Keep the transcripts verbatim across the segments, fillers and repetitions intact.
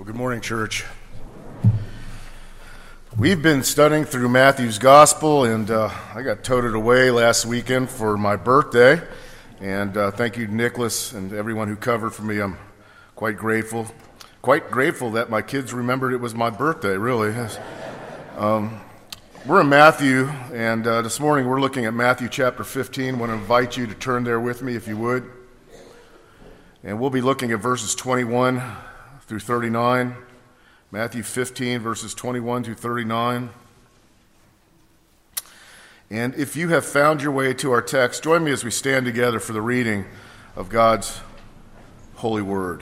Well, good morning, church. We've been studying through Matthew's Gospel, and uh, I got toted away last weekend for my birthday. And uh, thank you, Nicholas, and everyone who covered for me. I'm quite grateful. Quite grateful that my kids remembered it was my birthday, really. Um, we're in Matthew, and uh, this morning we're looking at Matthew chapter fifteen. I want to invite you to turn there with me, if you would. And we'll be looking at verses twenty-one through thirty-nine. Matthew fifteen, verses twenty-one through thirty-nine. And if you have found your way to our text, join me as we stand together for the reading of God's holy word.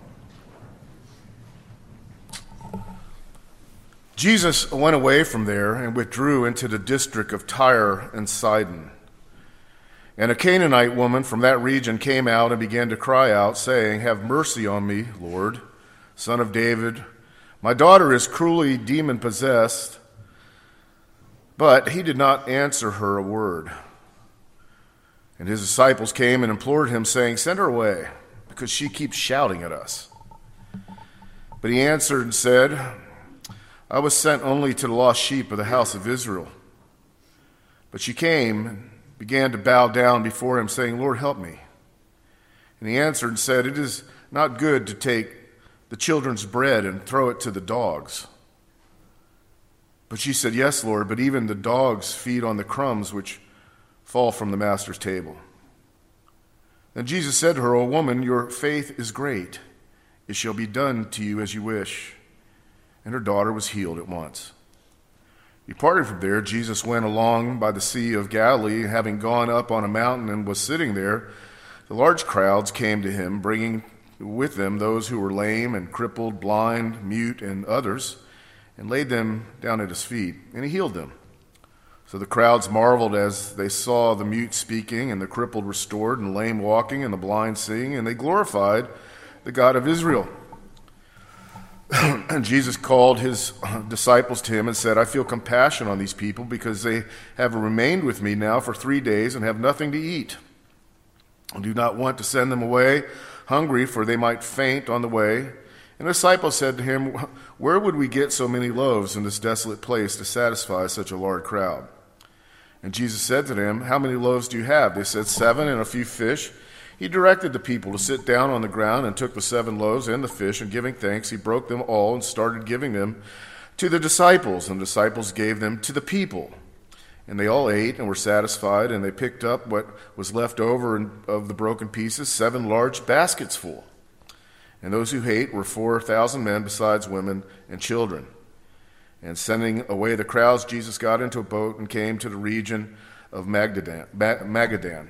Jesus went away from there and withdrew into the district of Tyre and Sidon. And a Canaanite woman from that region came out and began to cry out, saying, "Have mercy on me, Lord, Son of David. My daughter is cruelly demon-possessed." But he did not answer her a word. And his disciples came and implored him, saying, "Send her away, because she keeps shouting at us." But he answered and said, "I was sent only to the lost sheep of the house of Israel." But she came and began to bow down before him, saying, "Lord, help me." And he answered and said, "It is not good to take the children's bread and throw it to the dogs." But she said, "Yes, Lord, but even the dogs feed on the crumbs which fall from the master's table." Then Jesus said to her, "O woman, your faith is great. It shall be done to you as you wish." And her daughter was healed at once. Departing from there, Jesus went along by the Sea of Galilee. Having gone up on a mountain and was sitting there, the large crowds came to him, bringing with them those who were lame and crippled, blind, mute, and others, and laid them down at his feet, and he healed them. So the crowds marveled as they saw the mute speaking, and the crippled restored, and the lame walking, and the blind seeing, and they glorified the God of Israel. And Jesus called his disciples to him and said, "I feel compassion on these people, because they have remained with me now for three days and have nothing to eat. I do not want to send them away hungry, for they might faint on the way." And the disciples said to him, "Where would we get so many loaves in this desolate place to satisfy such a large crowd?" And Jesus said to them, "How many loaves do you have?" They said, "Seven, and a few fish." He directed the people to sit down on the ground, and took the seven loaves and the fish, and giving thanks, he broke them all and started giving them to the disciples, and the disciples gave them to the people. And they all ate and were satisfied, and they picked up what was left over of the broken pieces, seven large baskets full. And those who ate were four thousand men, besides women and children. And sending away the crowds, Jesus got into a boat and came to the region of Magadan. Magadan.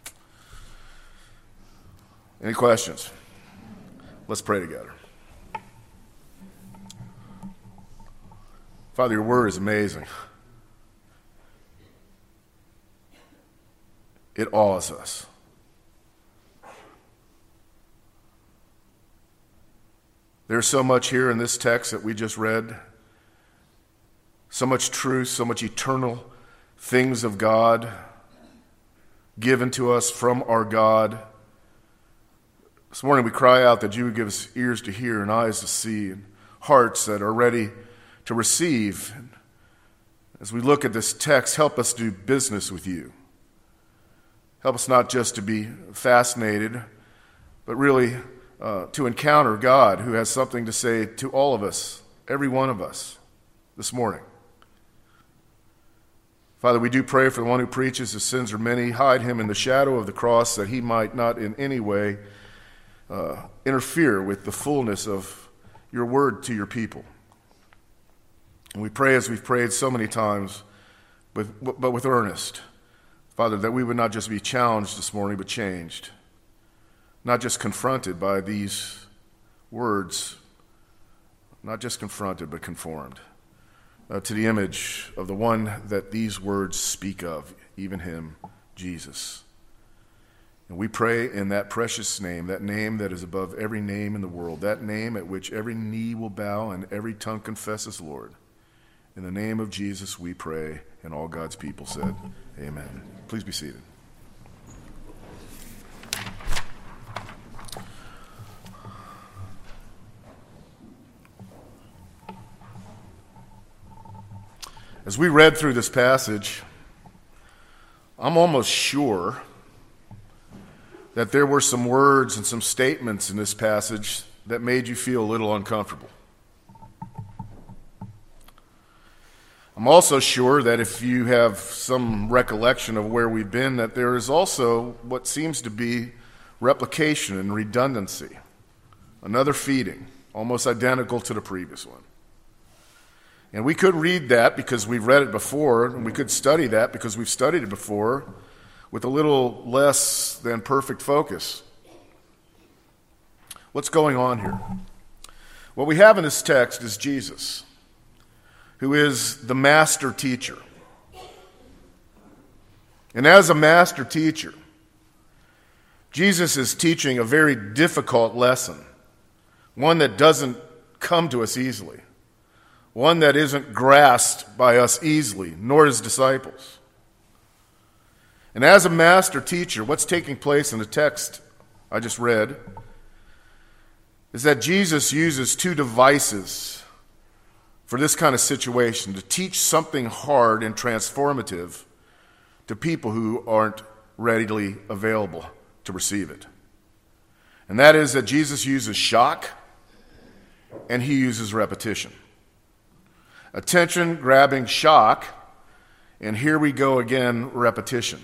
Any questions? Let's pray together. Father, your word is amazing. It awes us. There's so much here in this text that we just read. So much truth, so much eternal things of God given to us from our God. This morning we cry out that you would give us ears to hear and eyes to see and hearts that are ready to receive. As we look at this text, help us do business with you. Help us not just to be fascinated, but really uh, to encounter God, who has something to say to all of us, every one of us, this morning. Father, we do pray for the one who preaches. His sins are many. Hide him in the shadow of the cross, that he might not in any way uh, interfere with the fullness of your word to your people. And we pray, as we've prayed so many times, but, but with earnest, Father, that we would not just be challenged this morning, but changed. Not just confronted by these words, not just confronted, but conformed uh, to the image of the one that these words speak of, even him, Jesus. And we pray in that precious name, that name that is above every name in the world, that name at which every knee will bow and every tongue confesses Lord. In the name of Jesus we pray, and all God's people said, amen. Please be seated. As we read through this passage, I'm almost sure that there were some words and some statements in this passage that made you feel a little uncomfortable. I'm also sure that if you have some recollection of where we've been, that there is also what seems to be replication and redundancy. Another feeding, almost identical to the previous one. And we could read that because we've read it before, and we could study that because we've studied it before with a little less than perfect focus. What's going on here? What we have in this text is Jesus, who is the master teacher. And as a master teacher, Jesus is teaching a very difficult lesson, one that doesn't come to us easily, one that isn't grasped by us easily, nor his disciples. And as a master teacher, what's taking place in the text I just read is that Jesus uses two devices for this kind of situation, to teach something hard and transformative to people who aren't readily available to receive it. And that is that Jesus uses shock and he uses repetition. Attention-grabbing shock, and here we go again, repetition.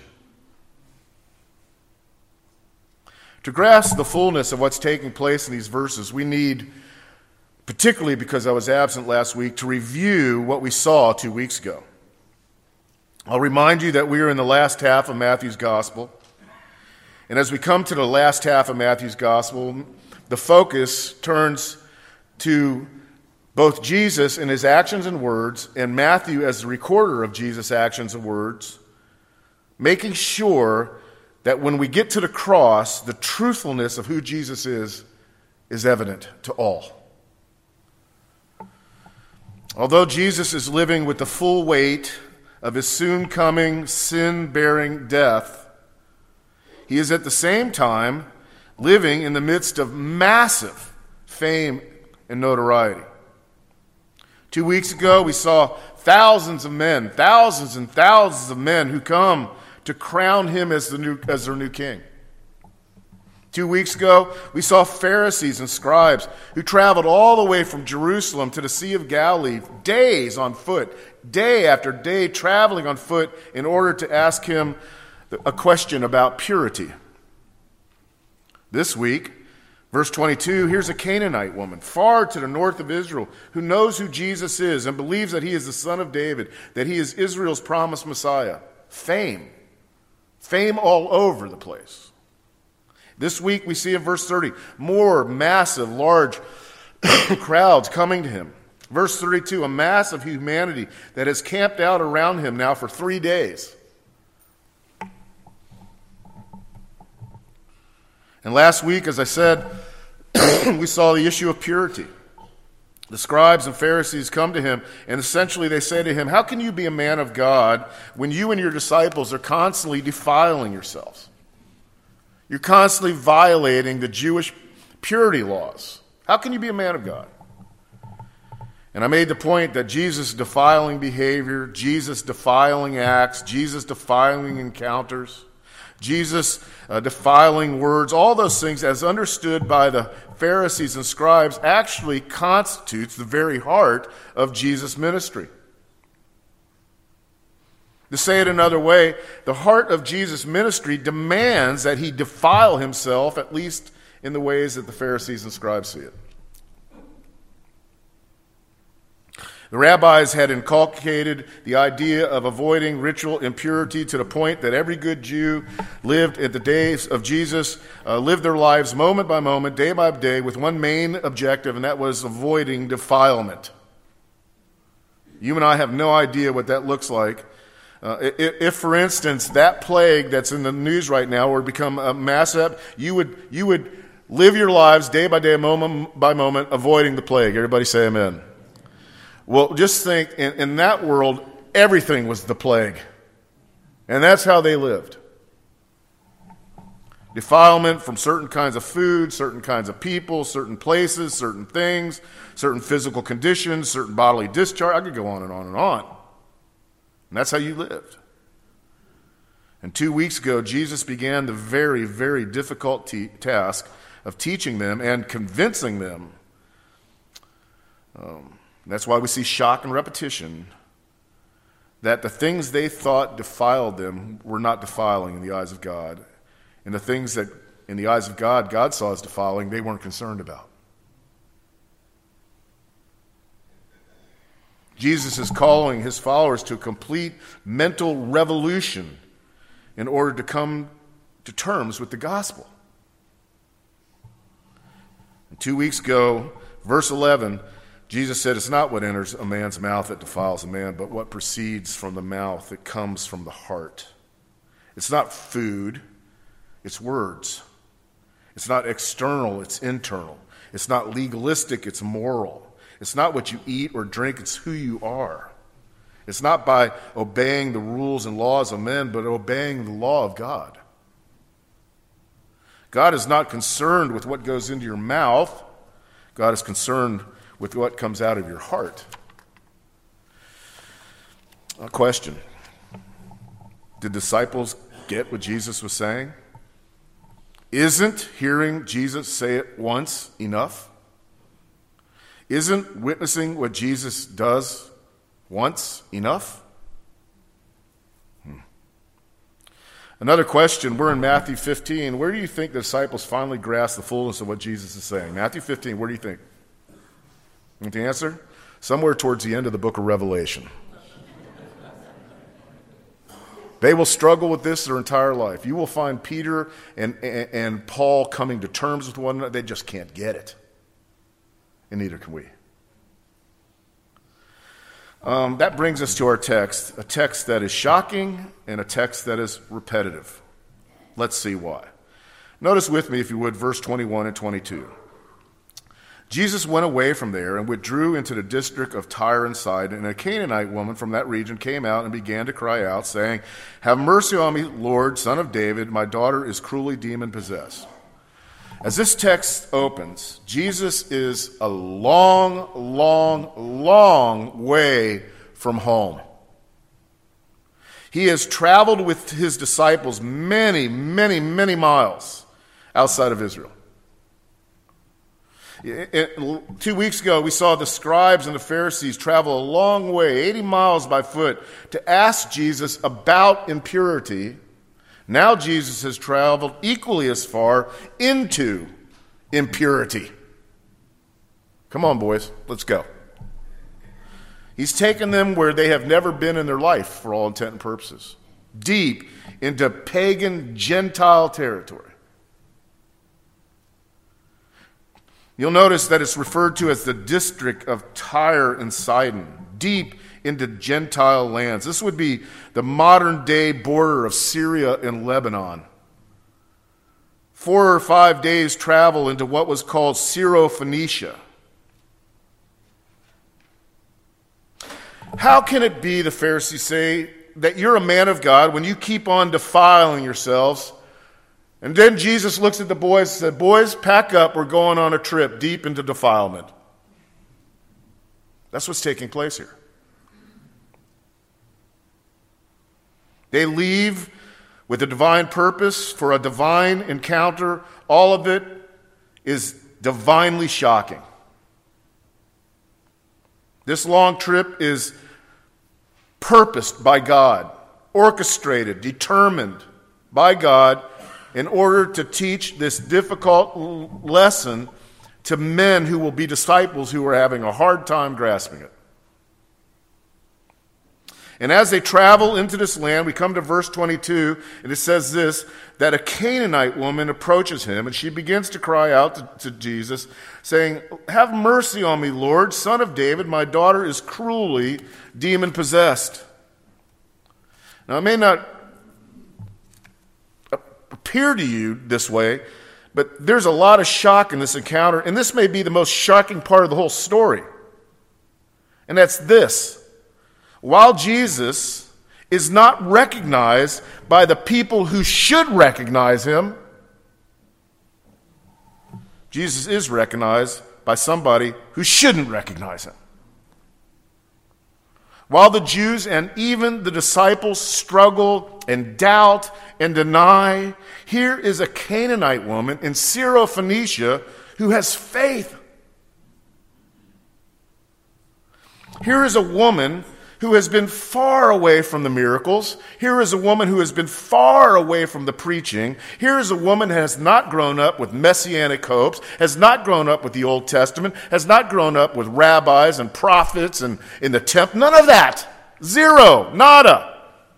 To grasp the fullness of what's taking place in these verses, we need, particularly because I was absent last week, to review what we saw two weeks ago. I'll remind you that we are in the last half of Matthew's Gospel. And as we come to the last half of Matthew's Gospel, the focus turns to both Jesus in his actions and words, and Matthew as the recorder of Jesus' actions and words, making sure that when we get to the cross, the truthfulness of who Jesus is is evident to all. Although Jesus is living with the full weight of his soon-coming, sin-bearing death, he is at the same time living in the midst of massive fame and notoriety. Two weeks ago, we saw thousands of men, thousands and thousands of men who come to crown him as the new, as their new king. Two weeks ago, we saw Pharisees and scribes who traveled all the way from Jerusalem to the Sea of Galilee, days on foot, day after day, traveling on foot in order to ask him a question about purity. This week, verse twenty-two, here's a Canaanite woman, far to the north of Israel, who knows who Jesus is and believes that he is the son of David, that he is Israel's promised Messiah. Fame. Fame all over the place. This week we see in verse thirty, more massive, large crowds coming to him. Verse thirty-two, a mass of humanity that has camped out around him now for three days. And last week, as I said, we saw the issue of purity. The scribes and Pharisees come to him, and essentially they say to him, how can you be a man of God when you and your disciples are constantly defiling yourselves? You're constantly violating the Jewish purity laws. How can you be a man of God? And I made the point that Jesus' defiling behavior, Jesus' defiling acts, Jesus' defiling encounters, Jesus' uh, defiling words, all those things as understood by the Pharisees and scribes actually constitutes the very heart of Jesus' ministry. To say it another way, the heart of Jesus' ministry demands that he defile himself, at least in the ways that the Pharisees and scribes see it. The rabbis had inculcated the idea of avoiding ritual impurity to the point that every good Jew lived at the days of Jesus, uh, lived their lives moment by moment, day by day, with one main objective, and that was avoiding defilement. You and I have no idea what that looks like. Uh, if, if, for instance, that plague that's in the news right now were to become a massive, you would you would live your lives day by day, moment by moment, avoiding the plague. Everybody say amen. Well, just think, in, in that world, everything was the plague. And that's how they lived. Defilement from certain kinds of food, certain kinds of people, certain places, certain things, certain physical conditions, certain bodily discharge. I could go on and on and on. And that's how you lived. And two weeks ago, Jesus began the very, very difficult te- task of teaching them and convincing them. Um, that's why we see shock and repetition, that the things they thought defiled them were not defiling in the eyes of God. And the things that in the eyes of God, God saw as defiling, they weren't concerned about. Jesus is calling his followers to a complete mental revolution in order to come to terms with the gospel. And two weeks ago, verse eleven, Jesus said, it's not what enters a man's mouth that defiles a man, but what proceeds from the mouth that comes from the heart. It's not food, it's words. It's not external, it's internal. It's not legalistic, it's moral. It's not what you eat or drink, it's who you are. It's not by obeying the rules and laws of men, but obeying the law of God. God is not concerned with what goes into your mouth. God is concerned with what comes out of your heart. A question. Did disciples get what Jesus was saying? Isn't hearing Jesus say it once enough? Isn't witnessing what Jesus does once enough? Hmm. Another question. We're in Matthew fifteen. Where do you think the disciples finally grasped the fullness of what Jesus is saying? Matthew fifteen, where do you think? You want the answer? Somewhere towards the end of the book of Revelation. They will struggle with this their entire life. You will find Peter and, and, and Paul coming to terms with one another. They just can't get it. And neither can we. Um, that brings us to our text, a text that is shocking and a text that is repetitive. Let's see why. Notice with me, if you would, verse twenty-one and twenty-two. Jesus went away from there and withdrew into the district of Tyre and Sidon, and a Canaanite woman from that region came out and began to cry out, saying, "Have mercy on me, Lord, Son of David, my daughter is cruelly demon-possessed." As this text opens, Jesus is a long, long, long way from home. He has traveled with his disciples many, many, many miles outside of Israel. It, it, two weeks ago, we saw the scribes and the Pharisees travel a long way, eighty miles by foot, to ask Jesus about impurity. Now Jesus has traveled equally as far into impurity. Come on, boys, let's go. He's taken them where they have never been in their life, for all intent and purposes, deep into pagan Gentile territory. You'll notice that it's referred to as the district of Tyre and Sidon, deep into Gentile lands. This would be the modern-day border of Syria and Lebanon. Four or five days' travel into what was called Syro-Phoenicia. How can it be, the Pharisees say, that you're a man of God when you keep on defiling yourselves? And then Jesus looks at the boys and said, "Boys, pack up. We're going on a trip deep into defilement." That's what's taking place here. They leave with a divine purpose for a divine encounter. All of it is divinely shocking. This long trip is purposed by God, orchestrated, determined by God in order to teach this difficult lesson to men who will be disciples who are having a hard time grasping it. And as they travel into this land, we come to verse twenty-two, and it says this, that a Canaanite woman approaches him, and she begins to cry out to, to Jesus, saying, "Have mercy on me, Lord, Son of David, my daughter is cruelly demon-possessed." Now, it may not appear to you this way, but there's a lot of shock in this encounter, and this may be the most shocking part of the whole story. And that's this. While Jesus is not recognized by the people who should recognize him, Jesus is recognized by somebody who shouldn't recognize him. While the Jews and even the disciples struggle and doubt and deny, here is a Canaanite woman in Syrophoenicia who has faith. Here is a woman who has been far away from the miracles. Here is a woman who has been far away from the preaching. Here is a woman who has not grown up with messianic hopes, has not grown up with the Old Testament, has not grown up with rabbis and prophets and in the temple. None of that. Zero. Nada.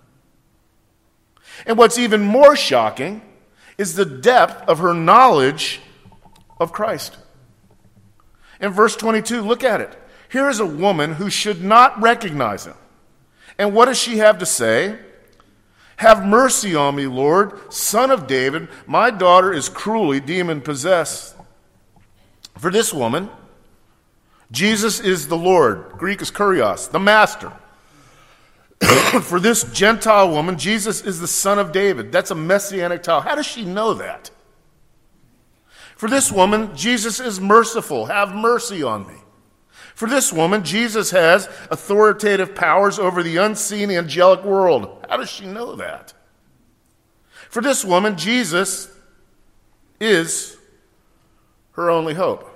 And what's even more shocking is the depth of her knowledge of Christ. In verse twenty-two, look at it. Here is a woman who should not recognize him. And what does she have to say? Have mercy on me, Lord, Son of David. My daughter is cruelly demon-possessed. For this woman, Jesus is the Lord. Greek is kurios, the master. For this Gentile woman, Jesus is the Son of David. That's a messianic title. How does she know that? For this woman, Jesus is merciful. Have mercy on me. For this woman, Jesus has authoritative powers over the unseen angelic world. How does she know that? For this woman, Jesus is her only hope.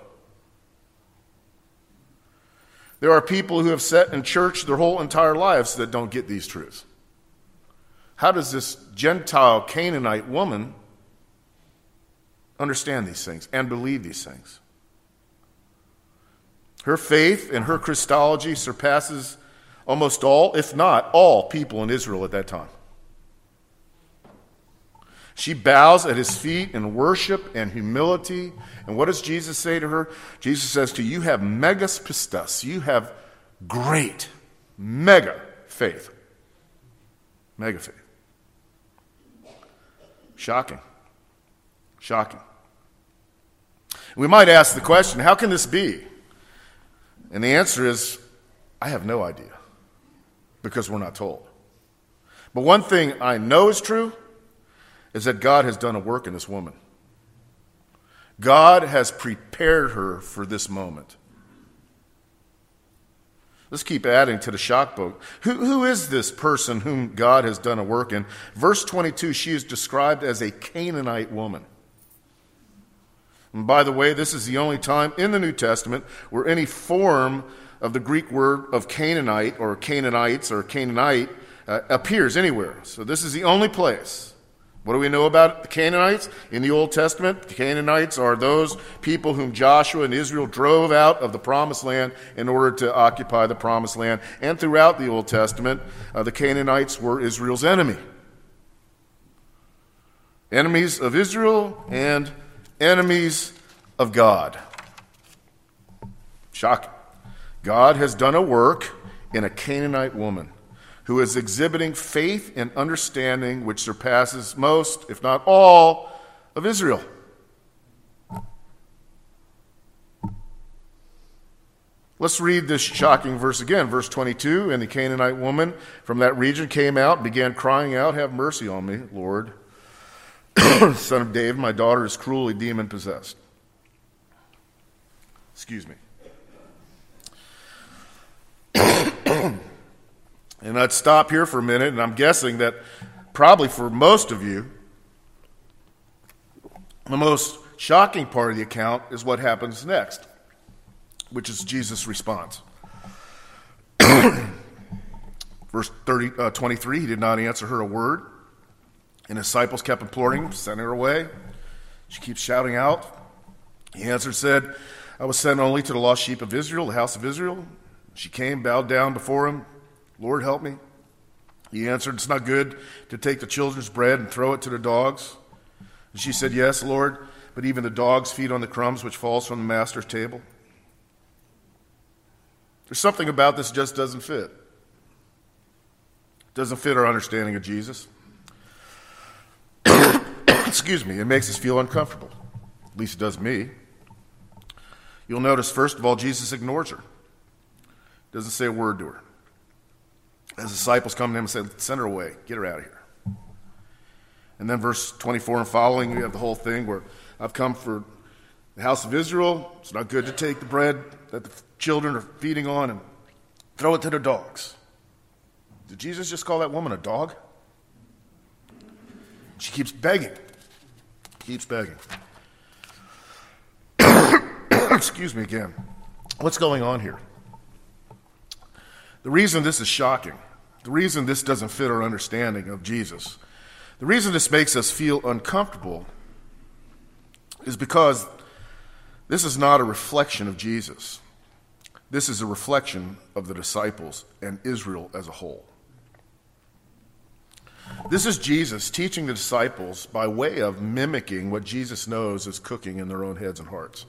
There are people who have sat in church their whole entire lives that don't get these truths. How does this Gentile Canaanite woman understand these things and believe these things? Her faith and her Christology surpasses almost all, if not all, people in Israel at that time. She bows at his feet in worship and humility. And what does Jesus say to her? Jesus says to you, you have megas pistos. You have great, mega faith. Mega faith. Shocking. Shocking. We might ask the question, how can this be? And the answer is, I have no idea, because we're not told. But one thing I know is true is that God has done a work in this woman. God has prepared her for this moment. Let's keep adding to the shock boat. Who, who is this person whom God has done a work in? Verse twenty-two, she is described as a Canaanite woman. And by the way, this is the only time in the New Testament where any form of the Greek word of Canaanite or Canaanites or Canaanite uh, appears anywhere. So this is the only place. What do we know about the Canaanites? In the Old Testament, the Canaanites are those people whom Joshua and Israel drove out of the Promised Land in order to occupy the Promised Land. And throughout the Old Testament, uh, the Canaanites were Israel's enemy. Enemies of Israel and enemies of God. Shocking. God has done a work in a Canaanite woman who is exhibiting faith and understanding which surpasses most, if not all, of Israel. Let's read this shocking verse again. Verse twenty-two, and the Canaanite woman from that region came out and began crying out, have mercy on me, Lord, Son of David, my daughter is cruelly demon-possessed. Excuse me. And I'd stop here for a minute, and I'm guessing that probably for most of you, the most shocking part of the account is what happens next, which is Jesus' response. Verse thirty, uh, twenty-three, he did not answer her a word. And his disciples kept imploring him, sending her away. She keeps shouting out. He answered, said, I was sent only to the lost sheep of Israel, the house of Israel. She came, bowed down before him. Lord, help me. He answered, it's not good to take the children's bread and throw it to the dogs. And she said, yes, Lord, but even the dogs feed on the crumbs which falls from the master's table. There's something about this just doesn't fit. It doesn't fit our understanding of Jesus. Excuse me, it makes us feel uncomfortable. At least it does me. You'll notice, first of all, Jesus ignores her. Doesn't say a word to her. As the disciples come to him and say, send her away, get her out of here. And then verse twenty-four and following, you have the whole thing where I've come for the house of Israel. It's not good to take the bread that the children are feeding on and throw it to the dogs. Did Jesus just call that woman a dog? She keeps begging. Keeps begging. Excuse me again. What's going on here? The reason this is shocking, the reason this doesn't fit our understanding of Jesus, the reason this makes us feel uncomfortable is because this is not a reflection of Jesus. This is a reflection of the disciples and Israel as a whole. This is Jesus teaching the disciples by way of mimicking what Jesus knows is cooking in their own heads and hearts.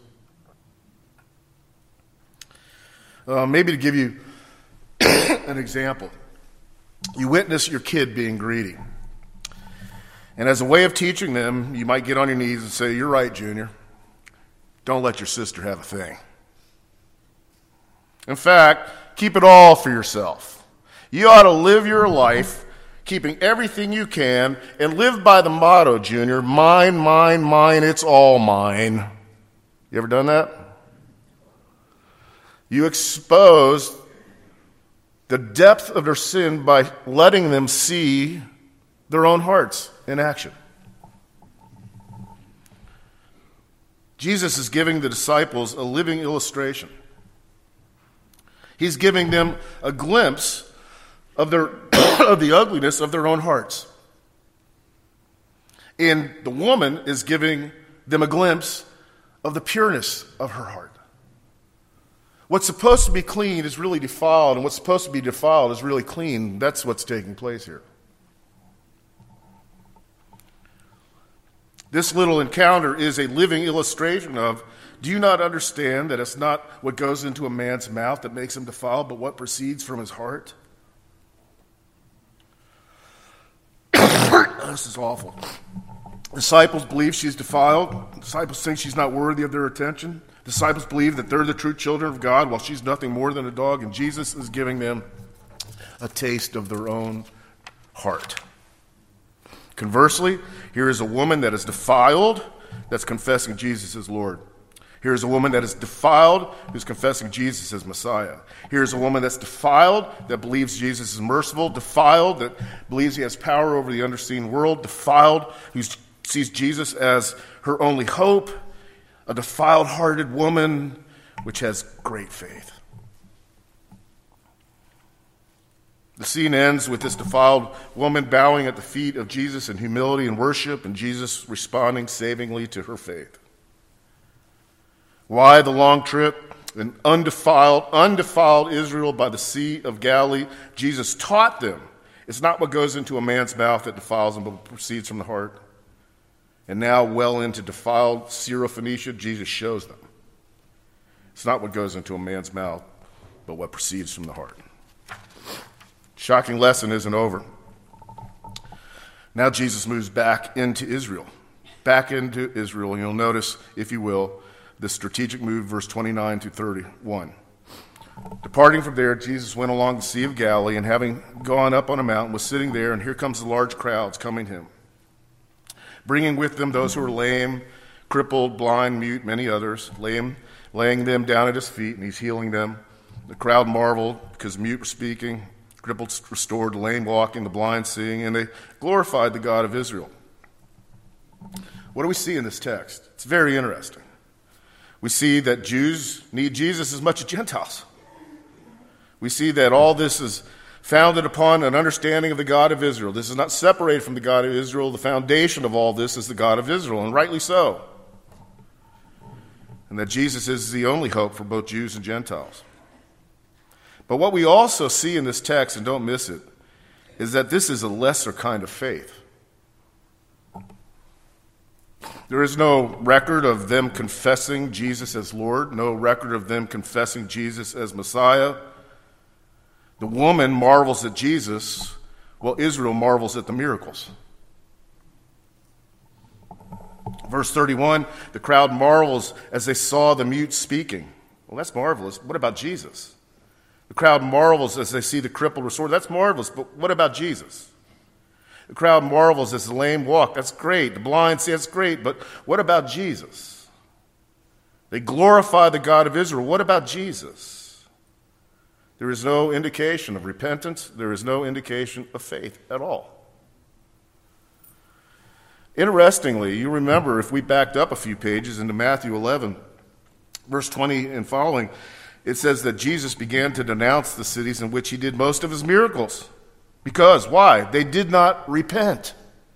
Uh, maybe to give you an example, you witness your kid being greedy. And as a way of teaching them, you might get on your knees and say, "You're right, Junior. Don't let your sister have a thing. In fact, keep it all for yourself. You ought to live your life keeping everything you can and live by the motto, Junior, mine, mine, mine, it's all mine." You ever done that? You expose the depth of their sin by letting them see their own hearts in action. Jesus is giving the disciples a living illustration. He's giving them a glimpse of their of the ugliness of their own hearts. And the woman is giving them a glimpse of the pureness of her heart. What's supposed to be clean is really defiled, and what's supposed to be defiled is really clean. That's what's taking place here. This little encounter is a living illustration of, do you not understand that it's not what goes into a man's mouth that makes him defiled, but what proceeds from his heart? This is awful. Disciples believe she's defiled. Disciples think she's not worthy of their attention. Disciples believe that they're the true children of God while she's nothing more than a dog, and Jesus is giving them a taste of their own heart. Conversely, here is a woman that is defiled that's confessing Jesus as Lord. Here is a woman that is defiled who's confessing Jesus as Messiah. Here is a woman that's defiled that believes Jesus is merciful, defiled that believes he has power over the unseen world, defiled who sees Jesus as her only hope, a defiled-hearted woman which has great faith. The scene ends with this defiled woman bowing at the feet of Jesus in humility and worship, and Jesus responding savingly to her faith. Why the long trip? In undefiled, undefiled Israel by the Sea of Galilee, Jesus taught them it's not what goes into a man's mouth that defiles him, but what proceeds from the heart. And now, well into defiled Syrophoenicia, Jesus shows them it's not what goes into a man's mouth, but what proceeds from the heart. Shocking lesson isn't over. Now Jesus moves back into Israel. Back into Israel. And you'll notice, if you will, the strategic move, verse twenty-nine to thirty-one. Departing from there, Jesus went along the Sea of Galilee, and having gone up on a mountain, was sitting there, and here comes the large crowds coming to him, bringing with them those who were lame, crippled, blind, mute, many others, lame, laying them down at his feet, and he's healing them. The crowd marveled because mute were speaking, crippled restored, the lame walking, the blind seeing, and they glorified the God of Israel. What do we see in this text? It's very interesting. We see that Jews need Jesus as much as Gentiles. We see that all this is founded upon an understanding of the God of Israel. This is not separated from the God of Israel. The foundation of all this is the God of Israel, and rightly so. And that Jesus is the only hope for both Jews and Gentiles. But what we also see in this text, and don't miss it, is that this is a lesser kind of faith. There is no record of them confessing Jesus as Lord, no record of them confessing Jesus as Messiah. The woman marvels at Jesus, while Israel marvels at the miracles. Verse thirty-one, the crowd marvels as they saw the mute speaking. Well, that's marvelous. What about Jesus? The crowd marvels as they see the crippled restored. That's marvelous, but what about Jesus? The crowd marvels as the lame walk. That's great. The blind see. That's great, but what about Jesus? They glorify the God of Israel. What about Jesus? There is no indication of repentance. There is no indication of faith at all. Interestingly, you remember if we backed up a few pages into Matthew eleven, verse twenty and following, it says that Jesus began to denounce the cities in which he did most of his miracles. Because, why? They did not repent.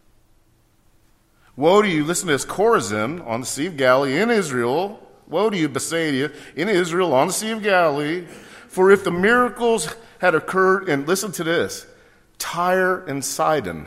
Woe to you, listen to this, Chorazin on the Sea of Galilee in Israel. Woe to you, Bethsaida in Israel on the Sea of Galilee. For if the miracles had occurred in, listen to this, Tyre and Sidon,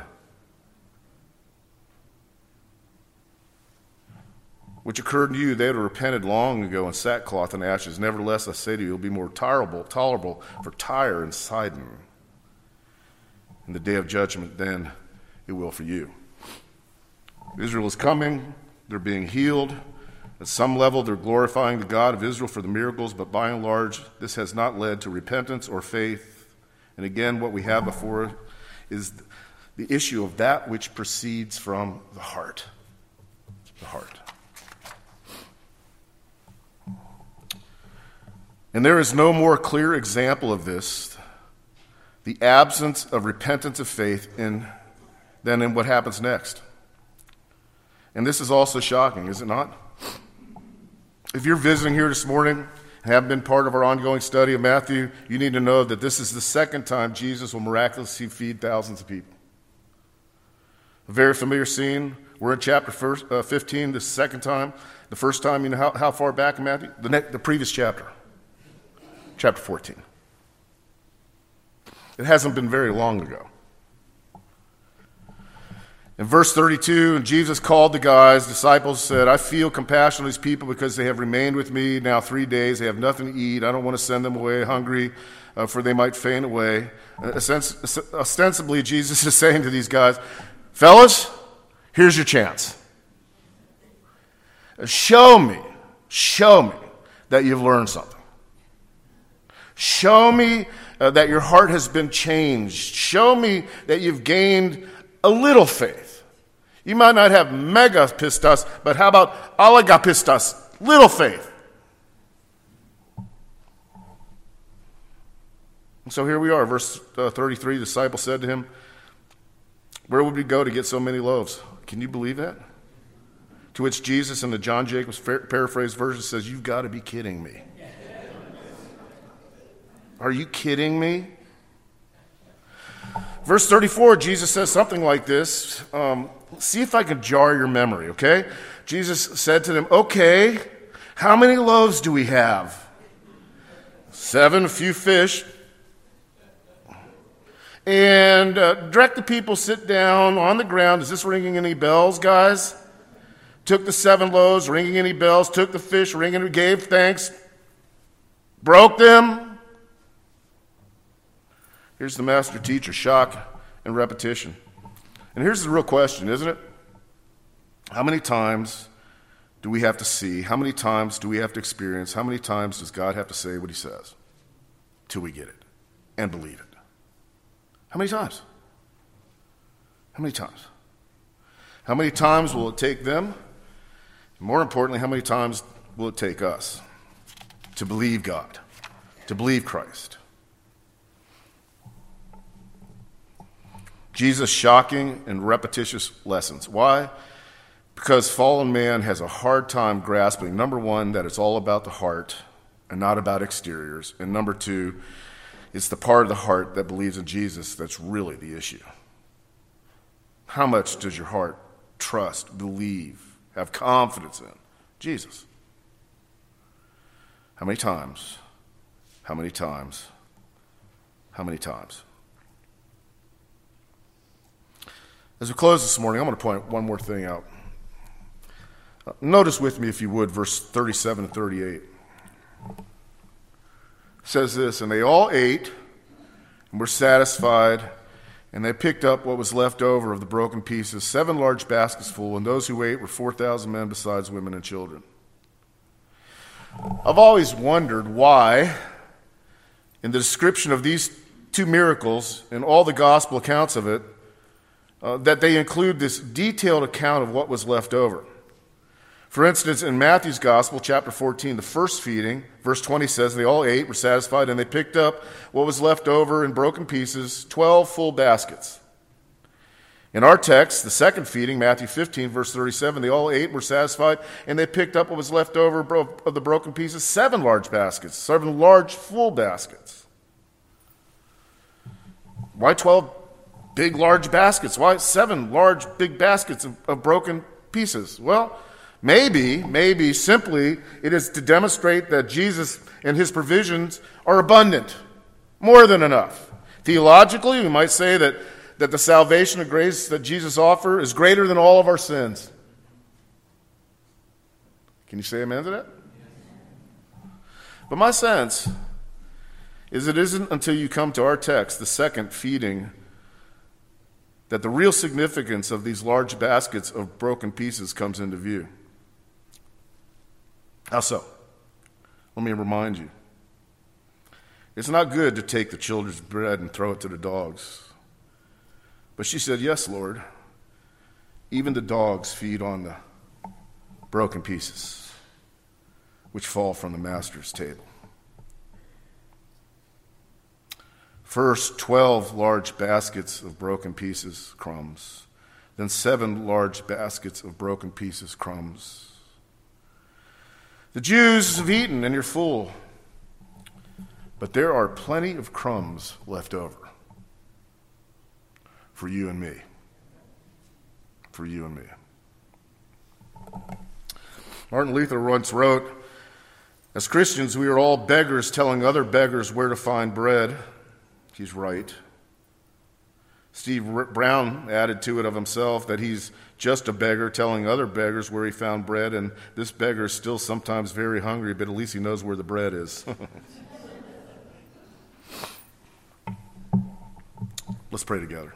which occurred to you, they had repented long ago in sackcloth and ashes. Nevertheless, I say to you, it will be more tolerable, tolerable for Tyre and Sidon. In the day of judgment, then it will for you. Israel is coming. They're being healed. At some level, they're glorifying the God of Israel for the miracles, but by and large, this has not led to repentance or faith. And again, what we have before it is the issue of that which proceeds from the heart. The heart. And there is no more clear example of this, the absence of repentance of faith, in, than in what happens next. And this is also shocking, is it not? If you're visiting here this morning and have been part of our ongoing study of Matthew, you need to know that this is the second time Jesus will miraculously feed thousands of people. A very familiar scene. We're in chapter first, uh, fifteen, the second time. The first time, you know how, how far back in Matthew? The, ne- the previous chapter. Chapter fourteen. It hasn't been very long ago. In verse thirty-two, and Jesus called the guys, disciples, said, I feel compassion on these people because they have remained with me now three days. They have nothing to eat. I don't want to send them away hungry, uh, for they might faint away. Uh, ostensibly, Jesus is saying to these guys, fellas, here's your chance. Show me, show me that you've learned something. Show me uh, that your heart has been changed. Show me that you've gained a little faith. You might not have mega pistos, but how about oligopistos, little faith? And so here we are, verse uh, thirty-three, the disciple said to him, where would we go to get so many loaves? Can you believe that? To which Jesus in the John Jacobs paraphrased version says, you've got to be kidding me. Are you kidding me? Verse thirty-four, Jesus says something like this. Um, see if I can jar your memory, okay? Jesus said to them, okay, how many loaves do we have? Seven, a few fish. And uh, direct the people sit down on the ground. Is this ringing any bells, guys? Took the seven loaves, ringing any bells. Took the fish, ringing, gave thanks. Broke them. Here's the master teacher, shock and repetition. And here's the real question, isn't it? How many times do we have to see? How many times do we have to experience? How many times does God have to say what he says till we get it and believe it? How many times? How many times? How many times will it take them? And more importantly, how many times will it take us to believe God, to believe Christ? Jesus' shocking and repetitious lessons. Why? Because fallen man has a hard time grasping, number one, that it's all about the heart and not about exteriors. And number two, it's the part of the heart that believes in Jesus that's really the issue. How much does your heart trust, believe, have confidence in Jesus? How many times? How many times? How many times? As we close this morning, I'm going to point one more thing out. Uh, notice with me, if you would, verse thirty-seven and thirty-eight. It says this, and they all ate and were satisfied, and they picked up what was left over of the broken pieces, seven large baskets full, and those who ate were four thousand men besides women and children. I've always wondered why, in the description of these two miracles and all the gospel accounts of it, Uh, that they include this detailed account of what was left over. For instance, in Matthew's Gospel, chapter fourteen, the first feeding, verse twenty says, they all ate, were satisfied, and they picked up what was left over in broken pieces, twelve full baskets. In our text, the second feeding, Matthew fifteen, verse thirty-seven, they all ate, were satisfied, and they picked up what was left over of the broken pieces, seven large baskets, seven large full baskets. Why twelve big, large baskets? Why seven large, big baskets of, of broken pieces? Well, maybe, maybe simply it is to demonstrate that Jesus and his provisions are abundant, more than enough. Theologically, we might say that, that the salvation of grace that Jesus offers is greater than all of our sins. Can you say amen to that? But my sense is it isn't until you come to our text, the second feeding, that the real significance of these large baskets of broken pieces comes into view. How so? Let me remind you. It's not good to take the children's bread and throw it to the dogs. But she said, yes, Lord. Even the dogs feed on the broken pieces, which fall from the master's table. First, twelve large baskets of broken pieces, crumbs. Then seven large baskets of broken pieces, crumbs. The Jews have eaten and you're full, but there are plenty of crumbs left over for you and me. For you and me. Martin Luther once wrote, as Christians, we are all beggars telling other beggars where to find bread. He's right. Steve Brown added to it of himself that he's just a beggar telling other beggars where he found bread, and this beggar is still sometimes very hungry, but at least he knows where the bread is. Let's pray together.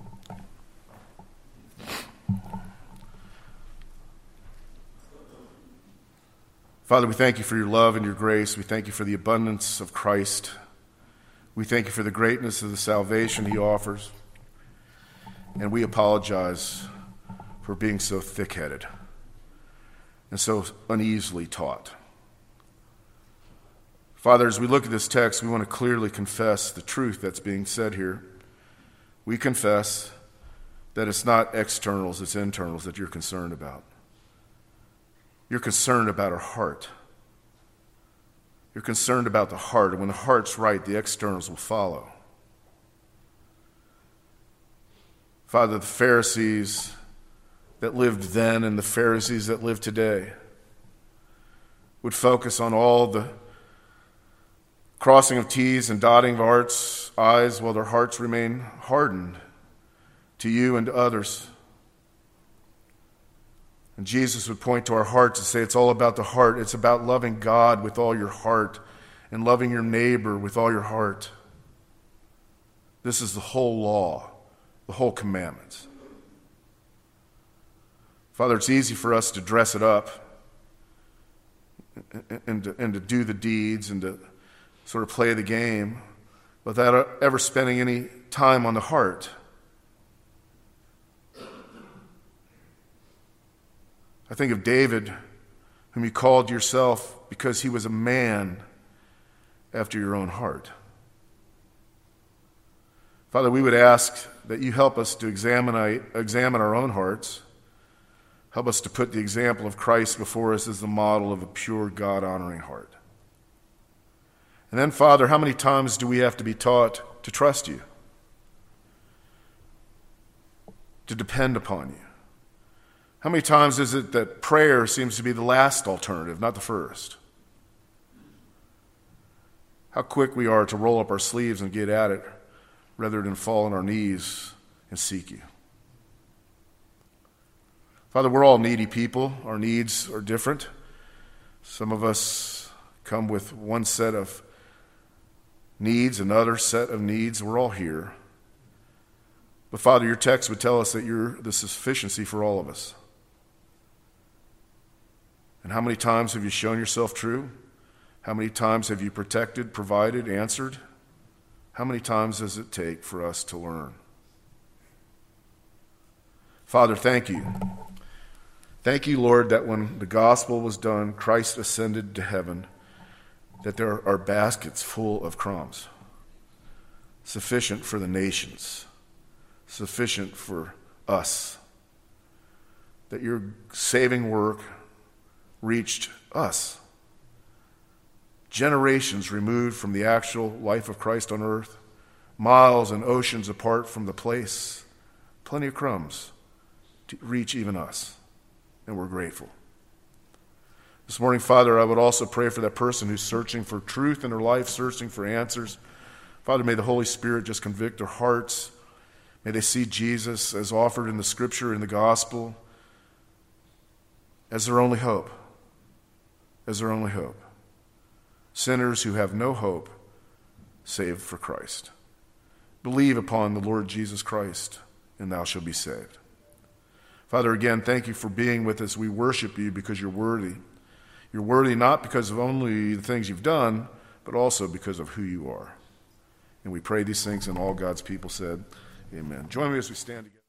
Father, we thank you for your love and your grace. We thank you for the abundance of Christ. We thank you for the greatness of the salvation he offers. And we apologize for being so thick-headed and so uneasily taught. Father, as we look at this text, we want to clearly confess the truth that's being said here. We confess that it's not externals, it's internals that you're concerned about. You're concerned about our heart. You're concerned about the heart, and when the heart's right, the externals will follow. Father, the Pharisees that lived then and the Pharisees that live today would focus on all the crossing of T's and dotting of hearts, I's, while their hearts remain hardened to you and to others. And Jesus would point to our hearts and say it's all about the heart. It's about loving God with all your heart and loving your neighbor with all your heart. This is the whole law, the whole commandment. Father, it's easy for us to dress it up and to, and to do the deeds and to sort of play the game without ever spending any time on the heart. I think of David, whom you called yourself because he was a man after your own heart. Father, we would ask that you help us to examine, examine our own hearts. Help us to put the example of Christ before us as the model of a pure, God-honoring heart. And then, Father, how many times do we have to be taught to trust you, to depend upon you? How many times is it that prayer seems to be the last alternative, not the first? How quick we are to roll up our sleeves and get at it rather than fall on our knees and seek you. Father, we're all needy people. Our needs are different. Some of us come with one set of needs, another set of needs. We're all here. But Father, your text would tell us that you're the sufficiency for all of us. And how many times have you shown yourself true? How many times have you protected, provided, answered? How many times does it take for us to learn? Father, thank you Thank you, Lord, that when the gospel was done, Christ ascended to heaven, that there are baskets full of crumbs, sufficient for the nations, sufficient for us, that your saving work reached us, generations removed from the actual life of Christ on earth, miles and oceans apart from the place, plenty of crumbs to reach even us, and we're grateful. This morning, Father, I would also pray for that person who's searching for truth in their life, searching for answers. Father, may the Holy Spirit just convict their hearts. May they see Jesus as offered in the Scripture, in the gospel, as their only hope, as their only hope. Sinners who have no hope, save for Christ. Believe upon the Lord Jesus Christ, and thou shalt be saved. Father, again, thank you for being with us. We worship you because you're worthy. You're worthy not because of only the things you've done, but also because of who you are. And we pray these things, and all God's people said, amen. Join me as we stand together.